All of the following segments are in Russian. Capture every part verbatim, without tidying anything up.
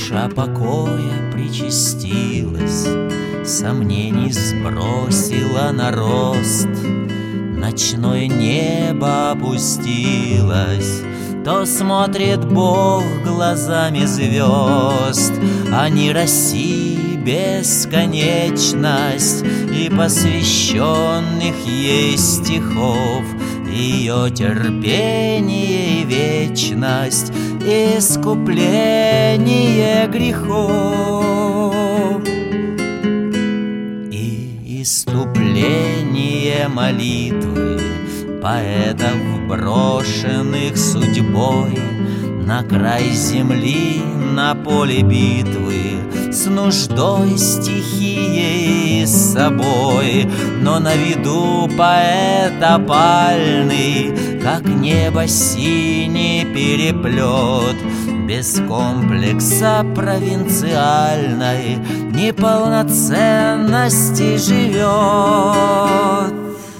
Душа покоя причастилась, сомнений сбросила на рост. Ночное небо опустилось, то смотрит Бог глазами звезд. Они России бесконечность, и посвященных ей стихов, ее терпение и вечность, искупление грехов и иступление молитвы поэтов, брошенных судьбой на край земли, на поле битвы, с нуждой, стихией и с собой. Но на виду поэт опальный, как небо синий переплет, без комплекса провинциальной неполноценности живет.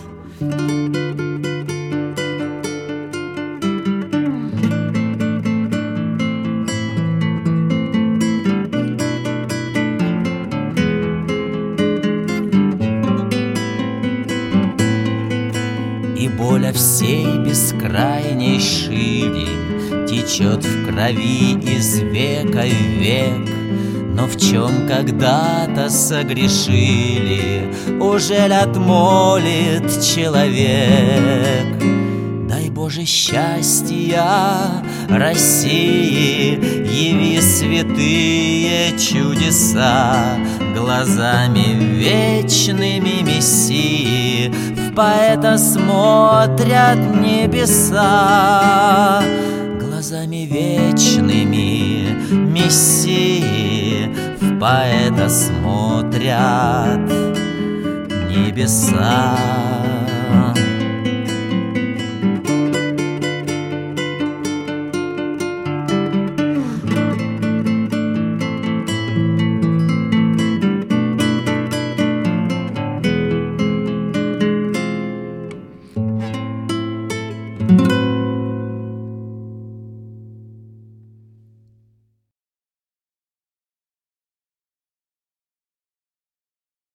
И боль всей бескрайней шире течет в крови из века в век. Но в чем когда-то согрешили, ужель отмолит человек? Дай, Боже, счастья России, яви святые чудеса глазами вечными Мессии. В поэта смотрят небеса глазами вечными Мессии. В поэта смотрят небеса.